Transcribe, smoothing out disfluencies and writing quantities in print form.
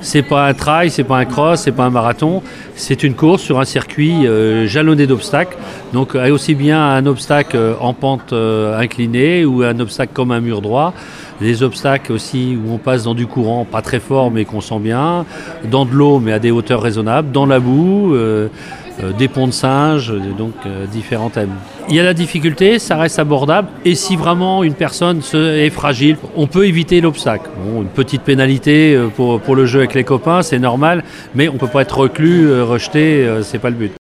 C'est pas un trail, c'est pas un cross, c'est pas un marathon. C'est une course sur un circuit jalonné d'obstacles. Donc aussi bien un obstacle en pente inclinée ou un obstacle comme un mur droit. Des obstacles aussi où on passe dans du courant, pas très fort mais qu'on sent bien, dans de l'eau mais à des hauteurs raisonnables, dans la boue, des ponts de singes, donc différents thèmes. Il y a la difficulté, ça reste abordable et si vraiment une personne est fragile, on peut éviter l'obstacle. Bon, une petite pénalité pour le jeu avec les copains, c'est normal, mais on ne peut pas être reclus, rejeté, c'est pas le but.